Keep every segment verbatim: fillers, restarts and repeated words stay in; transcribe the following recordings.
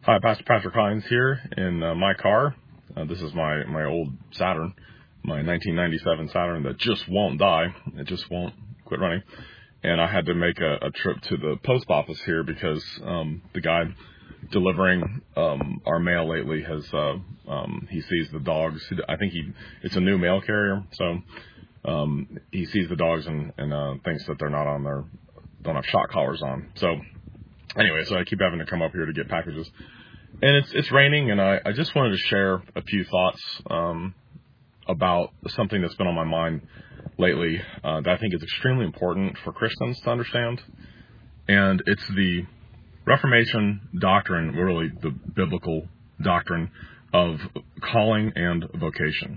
Hi, Pastor Patrick Hines here in uh, my car. Uh, this is my, my old Saturn, my nineteen ninety-seven Saturn that just won't die. It just won't quit running. And I had to make a, a trip to the post office here because um, the guy delivering um, our mail lately has, uh, um, he sees the dogs. I think he it's a new mail carrier, so um, he sees the dogs and, and uh, thinks that they're not on their, don't have shock collars on. So anyway, so I keep having to come up here to get packages. And it's it's raining, and I, I just wanted to share a few thoughts um, about something that's been on my mind lately uh, that I think is extremely important for Christians to understand. And it's the Reformation doctrine, really the biblical doctrine of calling and vocation.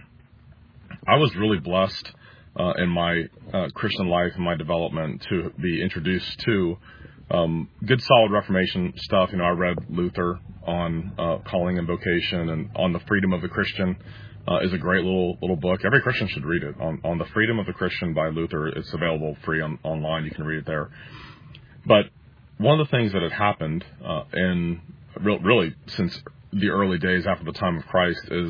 I was really blessed uh, in my uh, Christian life and my development to be introduced to Um, good solid Reformation stuff. You know, I read Luther on uh, calling and vocation, and on the freedom of the Christian uh, is a great little little book. Every Christian should read it. On, on the freedom of the Christian by Luther, it's available free on, online. You can read it there. But one of the things that had happened uh, in re- really since the early days after the time of Christ is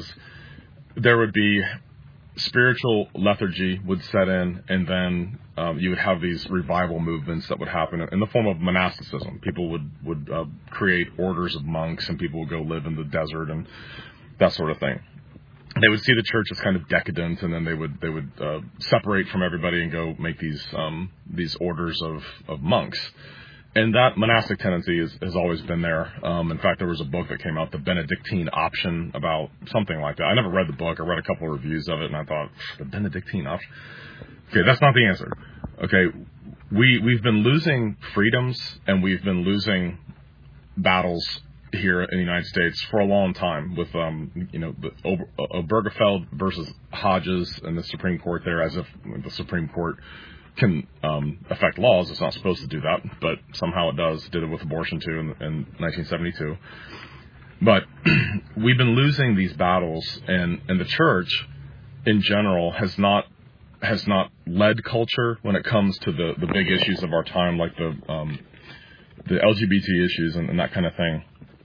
there would be spiritual lethargy would set in, and then um, you would have these revival movements that would happen in the form of monasticism. People would would uh, create orders of monks, and people would go live in the desert and that sort of thing. They would see the church as kind of decadent, and then they would they would uh, separate from everybody and go make these um, these orders of, of monks. And that monastic tendency is, has always been there. Um, in fact, there was a book that came out, The Benedictine Option, about something like that. I never read the book. I read a couple of reviews of it, and I thought, the Benedictine Option? Okay, that's not the answer. Okay, we, we've been losing freedoms, and we've been losing battles here in the United States for a long time with, um, you know, the Obergefell versus Hodges and the Supreme Court there, as if the Supreme Court can um, affect laws. It's not supposed to do that, but somehow it does. Did it with abortion too in, in nineteen seventy-two. But we've been losing these battles, and, and the church in general has not has not led culture when it comes to the, the big issues of our time, like the um, the L G B T issues and, and that kind of thing.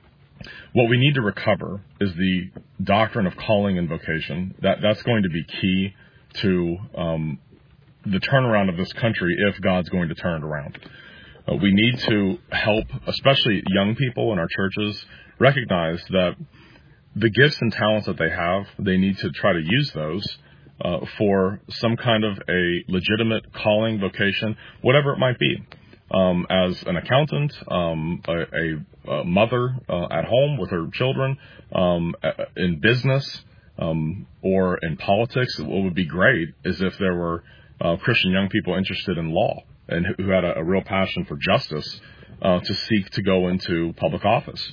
What we need to recover is the doctrine of calling and vocation. That that's going to be key to um, the turnaround of this country if God's going to turn it around. Uh, we need to help, especially young people in our churches, recognize that the gifts and talents that they have, they need to try to use those uh, for some kind of a legitimate calling, vocation, whatever it might be. Um, as an accountant, um, a, a, a mother uh, at home with her children, um, in business, um, or in politics. What would be great is if there were Uh, Christian young people interested in law and who had a, a real passion for justice uh, to seek to go into public office.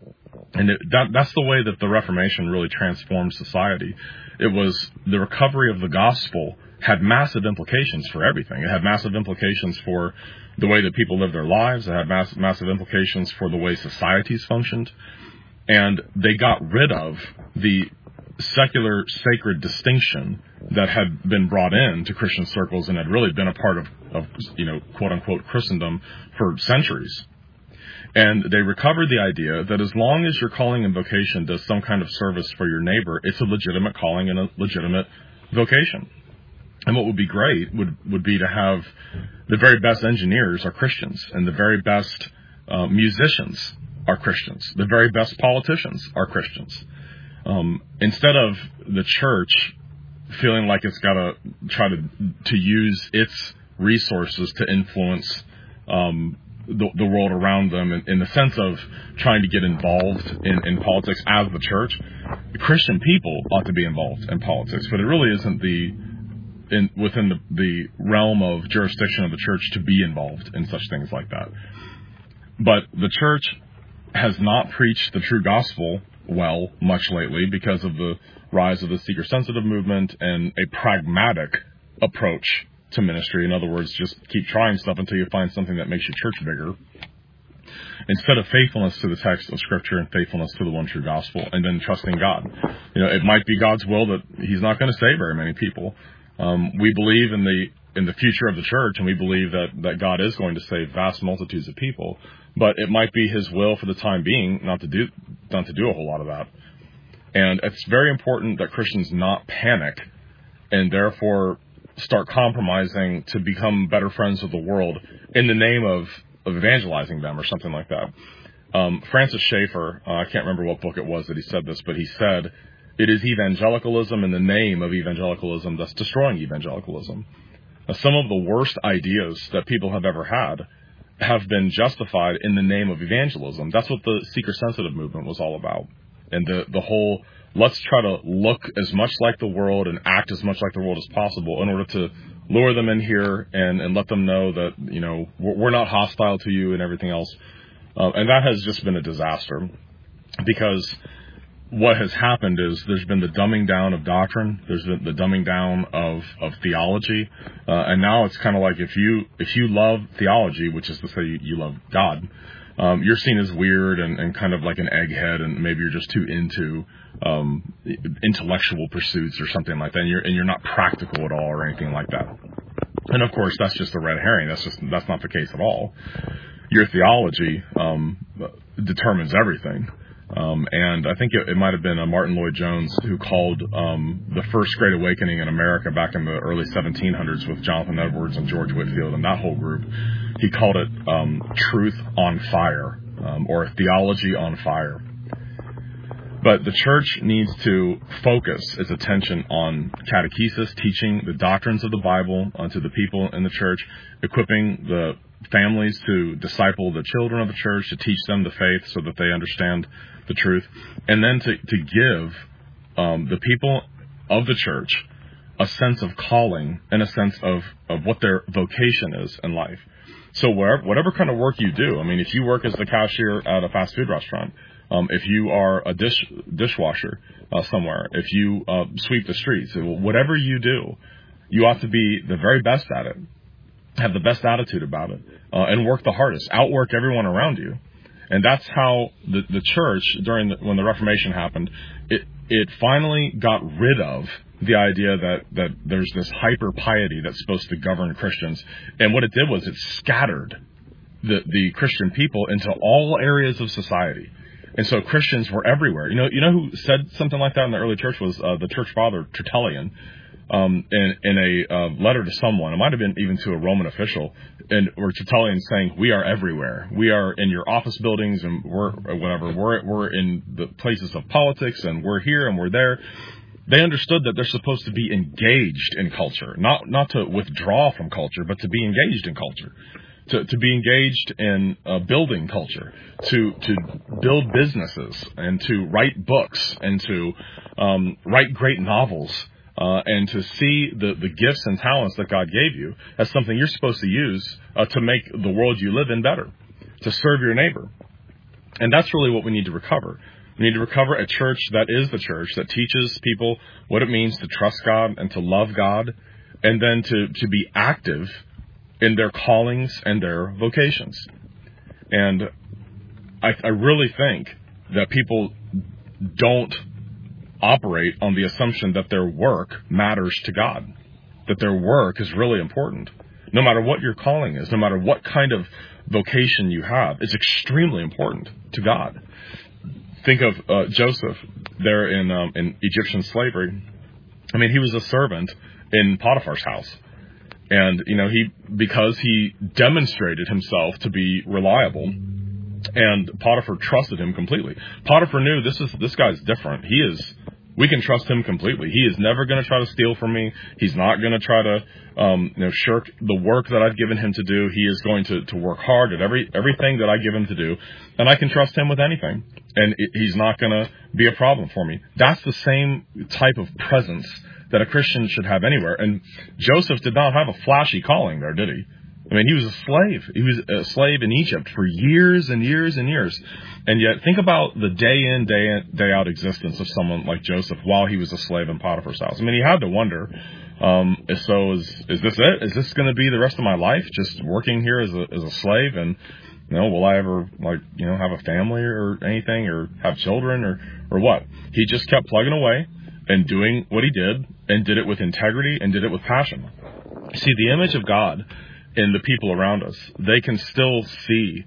And it, that, that's the way that the Reformation really transformed society. It was the recovery of the gospel had massive implications for everything. It had massive implications for the way that people lived their lives. It had mass, massive implications for the way societies functioned. And they got rid of the secular sacred distinction that had been brought in to Christian circles and had really been a part of, of you know, quote unquote Christendom for centuries. And they recovered the idea that as long as your calling and vocation does some kind of service for your neighbor, it's a legitimate calling and a legitimate vocation. And what would be great would, would be to have the very best engineers are Christians, and the very best uh, musicians are Christians. The very best politicians are Christians. Um, instead of the church feeling like it's got to try to to use its resources to influence um, the, the world around them in, in the sense of trying to get involved in, in politics as the church, the Christian people ought to be involved in politics, but it really isn't the in, within the, the realm of jurisdiction of the church to be involved in such things like that. But the church has not preached the true gospel well much lately because of the rise of the seeker-sensitive movement and a pragmatic approach to ministry. In other words, just keep trying stuff until you find something that makes your church bigger, instead of faithfulness to the text of Scripture and faithfulness to the one true gospel, and then trusting God. You know, it might be God's will that He's not going to save very many people. Um, we believe in the in the future of the church, and we believe that, that God is going to save vast multitudes of people. But it might be His will for the time being not to do done to do a whole lot of that. And it's very important that Christians not panic and therefore start compromising to become better friends with the world in the name of, of evangelizing them or something like that. Um, Francis Schaeffer, uh, I can't remember what book it was that he said this, but he said, it is evangelicalism in the name of evangelicalism that's destroying evangelicalism. Now, some of the worst ideas that people have ever had have been justified in the name of evangelism. That's what the seeker-sensitive movement was all about. And the, the whole, let's try to look as much like the world and act as much like the world as possible in order to lure them in here and, and let them know that, you know, we're, we're not hostile to you and everything else. Uh, and that has just been a disaster, because what has happened is there's been the dumbing down of doctrine, there's been the dumbing down of, of theology, uh, and now it's kind of like if you if you love theology, which is to say you, you love God, um, you're seen as weird and, and kind of like an egghead, and maybe you're just too into um, intellectual pursuits or something like that, and you're, and you're not practical at all or anything like that. And of course, that's just a red herring. That's just that's not the case at all. Your theology um, determines everything. Um, and I think it, it might have been uh, Martin Lloyd-Jones who called um, the first Great Awakening in America back in the early seventeen hundreds with Jonathan Edwards and George Whitefield and that whole group. He called it um, truth on fire, um, or theology on fire. But the church needs to focus its attention on catechesis, teaching the doctrines of the Bible onto the people in the church, equipping the families to disciple the children of the church, to teach them the faith so that they understand the truth, and then to, to give um, the people of the church a sense of calling and a sense of, of what their vocation is in life. So wherever, whatever kind of work you do, I mean, if you work as the cashier at a fast food restaurant, um, if you are a dish dishwasher uh, somewhere, if you uh, sweep the streets, whatever you do, you ought to be the very best at it, have the best attitude about it, uh, and work the hardest, outwork everyone around you. And that's how the, the church, during the, when the Reformation happened, it, it finally got rid of the idea that, that there's this hyper piety that's supposed to govern Christians. And what it did was it scattered the, the Christian people into all areas of society. And so Christians were everywhere. You know, you know who said something like that in the early church was uh, the church father Tertullian. Um, in, in a uh, letter to someone, it might have been even to a Roman official, and or Tertullian saying, "We are everywhere. We are in your office buildings, and we're or whatever. We're we're in the places of politics, and we're here and we're there." They understood that they're supposed to be engaged in culture, not not to withdraw from culture, but to be engaged in culture, to to be engaged in uh, building culture, to to build businesses, and to write books, and to um, write great novels. Uh, and to see the, the gifts and talents that God gave you as something you're supposed to use uh, to make the world you live in better, to serve your neighbor. And that's really what we need to recover. We need to recover a church that is the church, that teaches people what it means to trust God and to love God, and then to, to be active in their callings and their vocations. And I, I really think that people don't operate on the assumption that their work matters to God, that their work is really important. No matter what your calling is, no matter what kind of vocation you have, it's extremely important to God. Think of uh, Joseph there in um, in Egyptian slavery. I mean, he was a servant in Potiphar's house. And, you know, he because he demonstrated himself to be reliable, and Potiphar trusted him completely. Potiphar knew this is this guy's different. He is, we can trust him completely. He is never going to try to steal from me. He's not going to try to, um, you know, shirk the work that I've given him to do. He is going to, to work hard at every everything that I give him to do, and I can trust him with anything. And it, he's not going to be a problem for me. That's the same type of presence that a Christian should have anywhere. And Joseph did not have a flashy calling there, did he? I mean, he was a slave. He was a slave in Egypt for years and years and years. And yet, think about the day in, day in, day out existence of someone like Joseph while he was a slave in Potiphar's house. I mean, he had to wonder, um, so is, is this it? Is this going to be the rest of my life, just working here as a, as a slave? And, you know, will I ever, like, you know, have a family or anything, or have children, or, or what? He just kept plugging away and doing what he did, and did it with integrity, and did it with passion. See, the image of God in the people around us, they can still see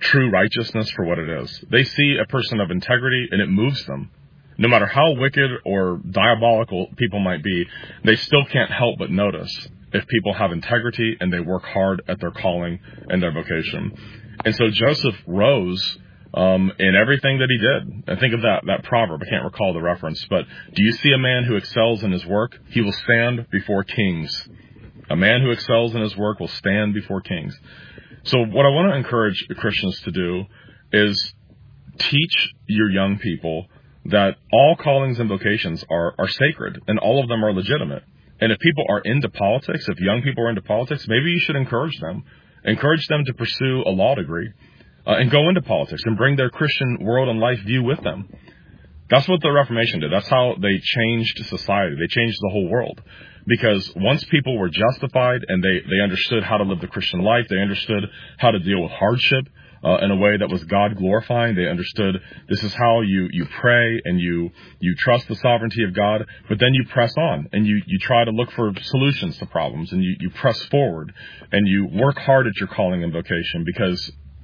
true righteousness for what it is. They see a person of integrity, and it moves them. No matter how wicked or diabolical people might be, they still can't help but notice if people have integrity and they work hard at their calling and their vocation. And so Joseph rose um, in everything that he did. And think of that, that proverb. I can't recall the reference, but do you see a man who excels in his work? He will stand before kings. A man who excels in his work will stand before kings. So what I want to encourage Christians to do is teach your young people that all callings and vocations are, are sacred, and all of them are legitimate. And if people are into politics, if young people are into politics, maybe you should encourage them. Encourage them to pursue a law degree uh, and go into politics and bring their Christian world and life view with them. That's what the Reformation did. That's how they changed society. They changed the whole world. Because once people were justified and they, they understood how to live the Christian life, they understood how to deal with hardship, Uh, in a way that was God glorifying. They understood this is how you, you pray and you, you trust the sovereignty of God, but then you press on and you, you try to look for solutions to problems, and you, you press forward and you work hard at your calling and vocation, because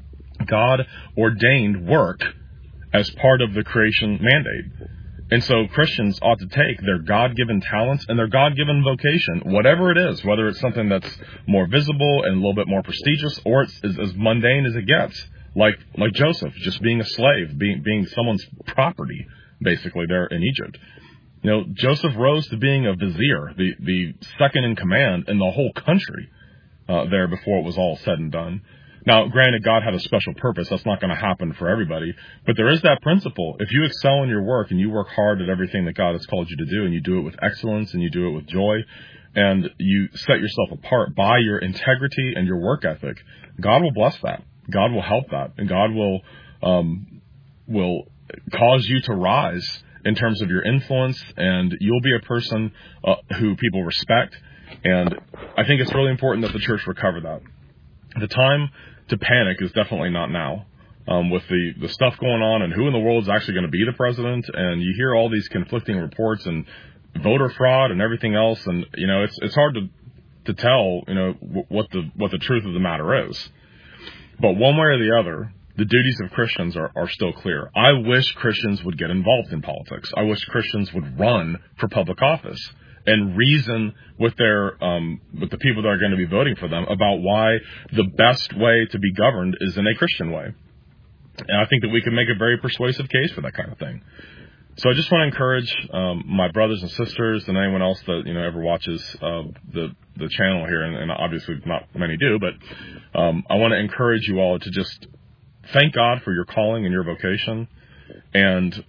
God ordained work as part of the creation mandate. And so Christians ought to take their God-given talents and their God-given vocation, whatever it is, whether it's something that's more visible and a little bit more prestigious, or it's as, as mundane as it gets, like like Joseph, just being a slave, being being someone's property, basically, there in Egypt. You know, Joseph rose to being a vizier, the, the second in command in the whole country uh, there before it was all said and done. Now, granted, God had a special purpose. That's not going to happen for everybody. But there is that principle. If you excel in your work and you work hard at everything that God has called you to do, and you do it with excellence and you do it with joy, and you set yourself apart by your integrity and your work ethic, God will bless that. God will help that. And God will um, will cause you to rise in terms of your influence, and you'll be a person uh, who people respect. And I think it's really important that the church recover that. The time to panic is definitely not now. Um, with the, the stuff going on and who in the world is actually going to be the president, and you hear all these conflicting reports and voter fraud and everything else, and you know it's it's hard to to tell you know w- what the what the truth of the matter is. But one way or the other, the duties of Christians are, are still clear. I wish Christians would get involved in politics. I wish Christians would run for public office and reason with their um, with the people that are going to be voting for them about why the best way to be governed is in a Christian way. And I think that we can make a very persuasive case for that kind of thing. So I just want to encourage um, my brothers and sisters and anyone else that you know ever watches uh, the the channel here, and, and obviously not many do, but um, I want to encourage you all to just thank God for your calling and your vocation, and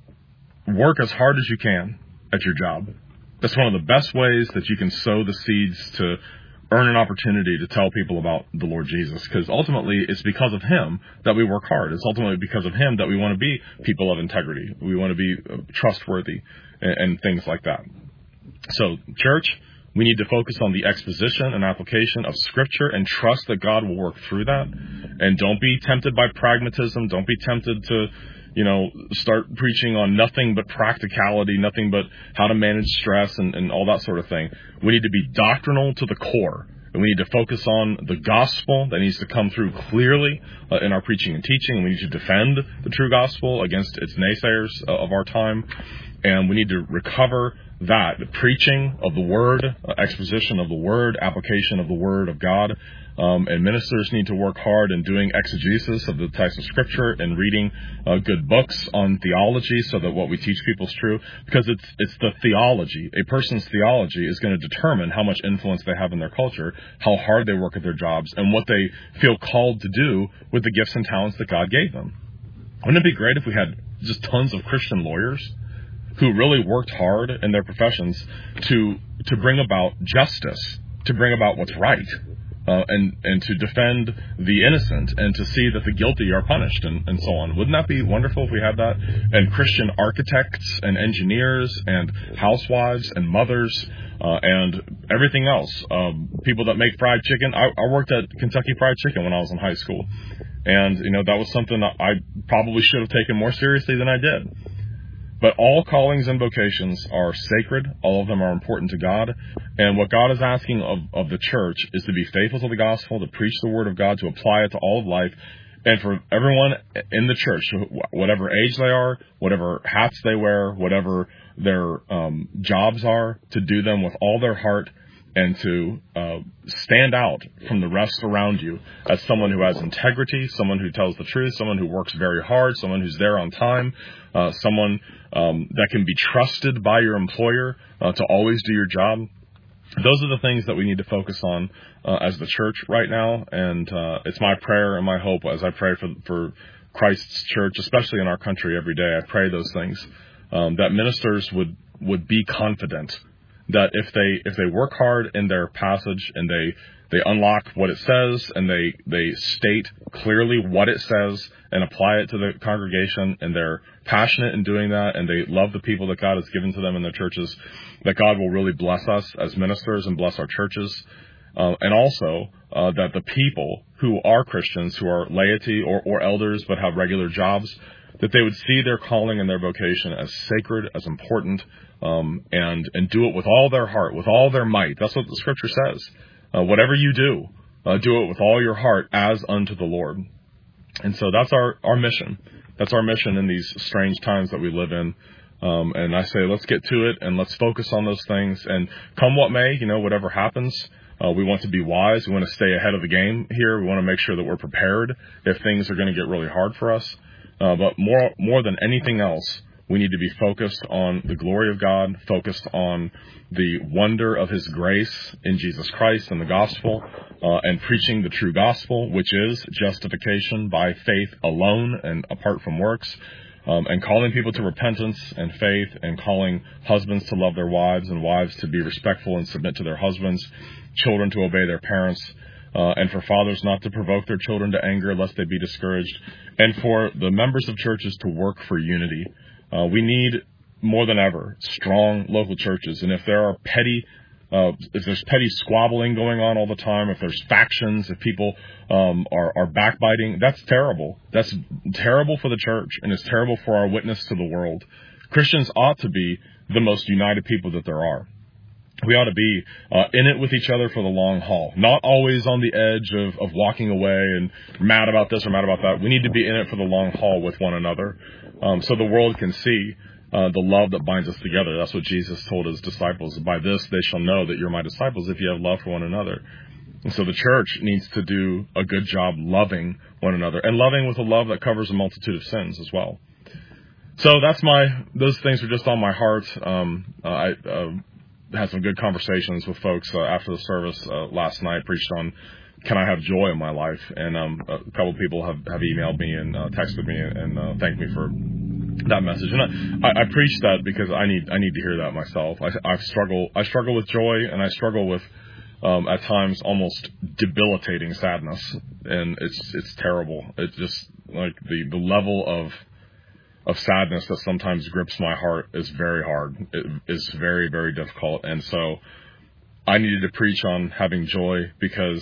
work as hard as you can at your job. That's one of the best ways that you can sow the seeds to earn an opportunity to tell people about the Lord Jesus, because ultimately it's because of Him that we work hard. It's ultimately because of Him that we want to be people of integrity. We want to be trustworthy and, and things like that. So, church, we need to focus on the exposition and application of Scripture and trust that God will work through that. And don't be tempted by pragmatism. Don't be tempted to you know, start preaching on nothing but practicality, nothing but how to manage stress and, and all that sort of thing. We need to be doctrinal to the core, and we need to focus on the gospel that needs to come through clearly uh, in our preaching and teaching. We need to defend the true gospel against its naysayers uh, of our time, and we need to recover that, the preaching of the Word, uh, exposition of the Word, application of the Word of God. Um, and ministers need to work hard in doing exegesis of the text of Scripture and reading uh, good books on theology so that what we teach people is true. Because it's it's the theology. A person's theology is going to determine how much influence they have in their culture, how hard they work at their jobs, and what they feel called to do with the gifts and talents that God gave them. Wouldn't it be great if we had just tons of Christian lawyers who really worked hard in their professions to to bring about justice, to bring about what's right? Uh, and, and to defend the innocent and to see that the guilty are punished and, and so on. Wouldn't that be wonderful if we had that? And Christian architects and engineers and housewives and mothers uh, and everything else. Um, people that make fried chicken. I, I worked at Kentucky Fried Chicken when I was in high school. And, you know, that was something that I probably should have taken more seriously than I did. But all callings and vocations are sacred. All of them are important to God. And what God is asking of, of the church is to be faithful to the gospel, to preach the word of God, to apply it to all of life, And for everyone in the church, whatever age they are, whatever hats they wear, whatever their um, jobs are, to do them with all their heart and to uh, stand out from the rest around you as someone who has integrity, someone who tells the truth, someone who works very hard, someone who's there on time, uh, someone um, that can be trusted by your employer uh, to always do your job. Those are the things that we need to focus on uh, as the church right now, and uh, it's my prayer and my hope as I pray for for Christ's church, especially in our country every day. I pray those things, um, that ministers would, would be confident that if they if they work hard in their passage and they they unlock what it says and they they state clearly what it says and apply it to the congregation, and they're passionate in doing that, and they love the people that God has given to them in their churches, that God will really bless us as ministers and bless our churches. Uh, and also uh, that the people who are Christians, who are laity or, or elders but have regular jobs, that they would see their calling and their vocation as sacred, as important, um, and and do it with all their heart, with all their might. That's what the Scripture says. Uh, whatever you do, uh, do it with all your heart as unto the Lord. And so that's our, our mission. That's our mission in these strange times that we live in. Um, and I say, let's get to it and let's focus on those things. And come what may, you know, whatever happens, uh, we want to be wise. We want to stay ahead of the game here. We want to make sure that we're prepared if things are going to get really hard for us. Uh, but more, more than anything else, we need to be focused on the glory of God, focused on the wonder of His grace in Jesus Christ and the gospel, uh, and preaching the true gospel, which is justification by faith alone and apart from works, um, and calling people to repentance and faith, and calling husbands to love their wives and wives to be respectful and submit to their husbands, children to obey their parents, uh, and for fathers not to provoke their children to anger lest they be discouraged, and for the members of churches to work for unity. Uh, we need, more than ever, strong local churches. And if there are petty, uh, if there's petty squabbling going on all the time, if there's factions, if people um, are, are backbiting, that's terrible. That's terrible for the church, and it's terrible for our witness to the world. Christians ought to be the most united people that there are. We ought to be uh, in it with each other for the long haul, not always on the edge of, of walking away and mad about this or mad about that. We need to be in it for the long haul with one another, um, so the world can see uh, the love that binds us together. That's what Jesus told His disciples. By this they shall know that you're my disciples, if you have love for one another. And so the church needs to do a good job loving one another, and loving with a love that covers a multitude of sins as well. So that's my, those things are just on my heart. Um, uh, I, uh, had some good conversations with folks uh, after the service uh, last night. Preached on, can I have joy in my life? And um, a couple of people have, have emailed me and uh, texted me and uh, thanked me for that message. And I, I, I preach that because I need I need to hear that myself. I, I struggle I struggle with joy, and I struggle with um, at times almost debilitating sadness, and it's it's terrible. It's just like the the level of of sadness that sometimes grips my heart is very hard. It is very, very difficult. And so I needed to preach on having joy because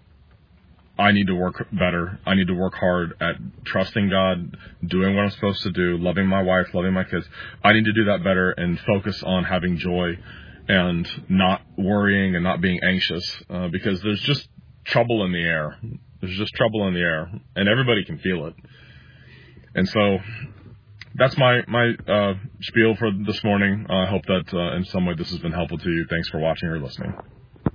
I need to work better. I need to work hard at trusting God, doing what I'm supposed to do, loving my wife, loving my kids. I need to do that better and focus on having joy and not worrying and not being anxious uh, because there's just trouble in the air. There's just trouble in the air, and everybody can feel it. And so that's my, my uh, spiel for this morning. I uh, hope that uh, in some way this has been helpful to you. Thanks for watching or listening.